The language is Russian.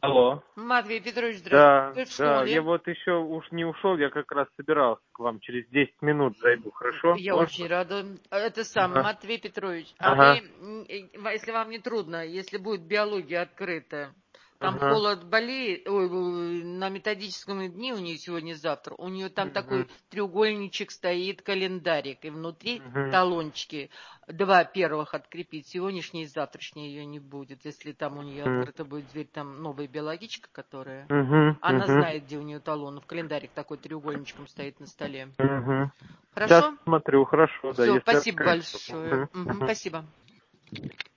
Алло. Матвей Петрович, здравствуйте. Да, Вы в да, школе? я вот еще уж не ушел, я как раз собирался к вам, через 10 минут зайду, хорошо? Я Можно? очень рада. Это сам, Ага. Матвей Петрович. А вы, Ага. если вам не трудно, если будет биология открыта, там Ага. холод болеет, ой, на методическом дне у нее сегодня-завтра, у нее там такой Мгм. треугольничек стоит, календарик, и внутри Мгм. талончики. Два первых открепить, сегодняшний и завтрашний ее не будет. Если там у нее Мгм. открыта будет дверь, там новая биологичка, которая... Мгм. Она Мгм. знает, где у нее талон. В календарик такой треугольничком стоит на столе. Мгм. Сейчас Хорошо? смотрю, хорошо, да, Все, если спасибо открыть. большое. Мгм. Мгм. Спасибо.